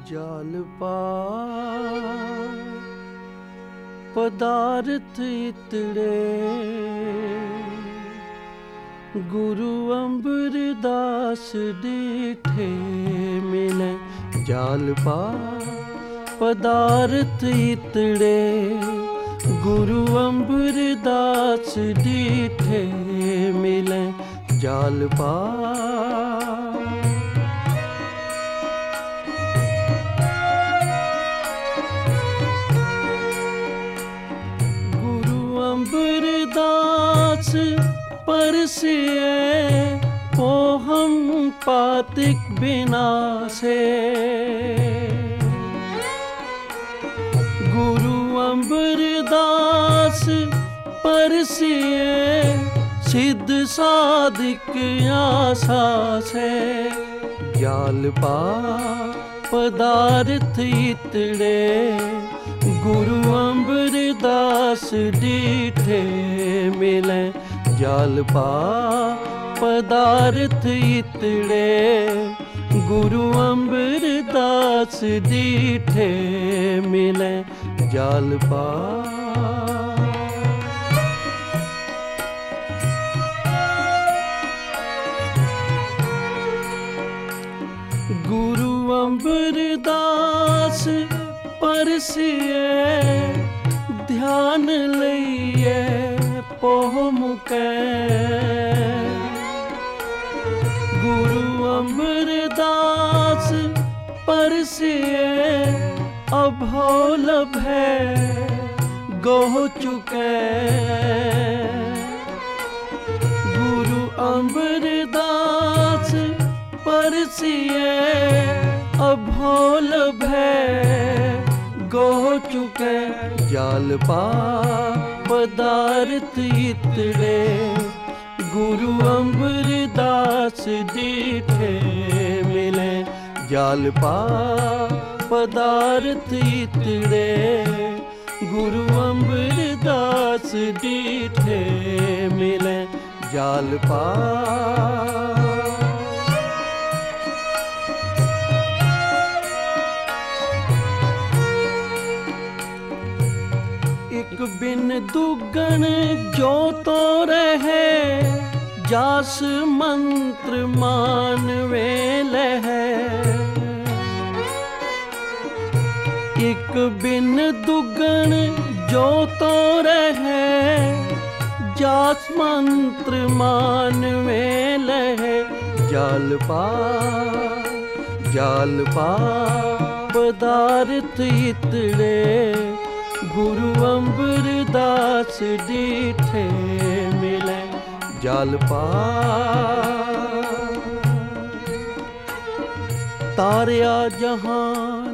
जाल पार पदार्थ इतड़े गुरु अमरदास डिठे मिले जाल पार पदार्थ इतड़े गुरु अमरदास डिठे मिले जाल पार अमरदास परसिए पोहम पातिक विनाशे गुरु अमरदास परसिए सिद्ध साधिक आशा से जाल पा पदार्थ इतड़े गुरु अमरदास डिठे मिले जाल पा पदार्थ इतड़े गुरु अमरदास डिठे मिले जाल पा गुरु अमरदास परसिए ध्यान लइए पोह मुकै गुरु अमरदास परसिए अभोल भय गोह चुकै गुरु अमरदास परसिए अभोल भय गोह चुके जाल पा पदार्थ इतड़े गुरु अमरदास डिठे मिले जाल पा पदार्थ इतड़े गुरु अमरदास डिठे मिले जाल पा एक बिन दुगन जो तो रहे जास मंत्र मानवे लहै एक बिन दुगन जो तो रहे जास मंत्र मानवे लहै जाल पा पदार्थ इतड़े गुरु अमरदास डिठे मिले जाल पा तारिया जहान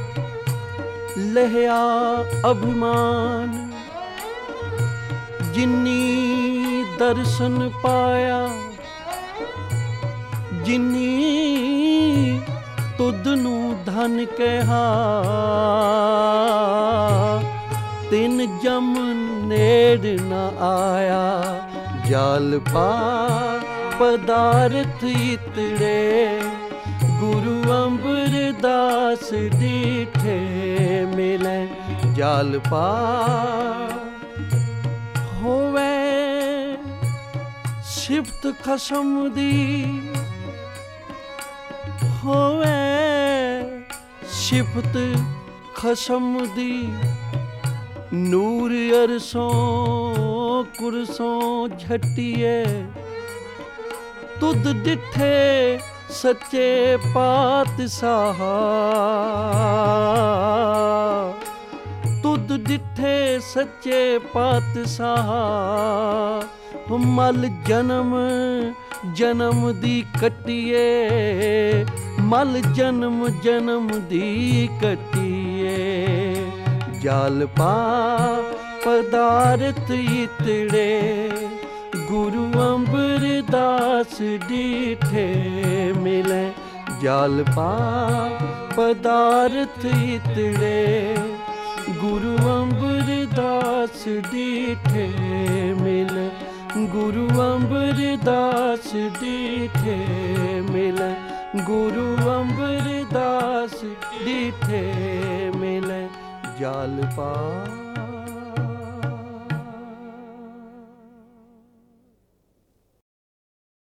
लहया अभिमान जिन्नी दर्शन पाया जिन्नी तुदनू धन कहा तिन जम नेड़ न आया जाल पा पदार्थ इतड़े गुरु अमरदास डिठे मिले जाल पा होवे सिफत खसम दी होवे सिफत खसम दी नूर अरसों कुरसों झटिए तुद डिठे सच्चे पातशाह तुद डिठे सच्चे पातशाह मल जन्म जन्म दी कटिए मल जन्म जन्म दी कटिए जाल पा पदार्थ इतड़े गुरु अमरदास डिठे मिले जाल पा पदार्थ इतड़े गुरु अमरदास डिठे मिले गुरु अमरदास डिठे मिले गुरु अमरदास दास डीठे मिले जाल पा